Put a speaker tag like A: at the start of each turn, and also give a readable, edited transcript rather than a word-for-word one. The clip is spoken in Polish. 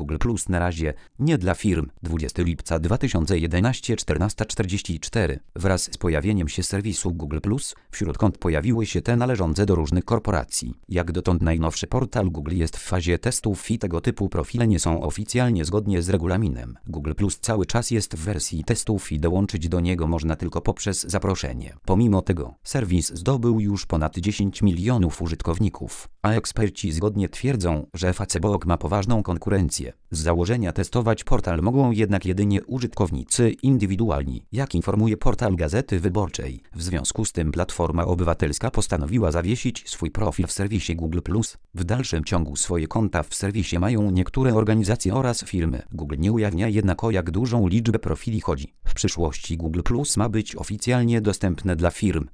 A: Google Plus na razie nie dla firm. 20 lipca 2011 14:44. Wraz z pojawieniem się serwisu Google Plus, wśród kont pojawiły się te należące do różnych korporacji. Jak dotąd najnowszy portal Google jest w fazie testów i tego typu profile nie są oficjalnie zgodnie z regulaminem. Google Plus cały czas jest w wersji testów i dołączyć do niego można tylko poprzez zaproszenie. Pomimo tego, serwis zdobył już ponad 10 milionów użytkowników, a eksperci zgodnie twierdzą, że Facebook ma poważną konkurencję. Z założenia testować portal mogą jednak jedynie użytkownicy indywidualni, jak informuje portal Gazety Wyborczej. W związku z tym Platforma Obywatelska postanowiła zawiesić swój profil w serwisie Google+. W dalszym ciągu swoje konta w serwisie mają niektóre organizacje oraz firmy. Google nie ujawnia jednak, o jak dużą liczbę profili chodzi. W przyszłości Google+ ma być oficjalnie dostępne dla firm.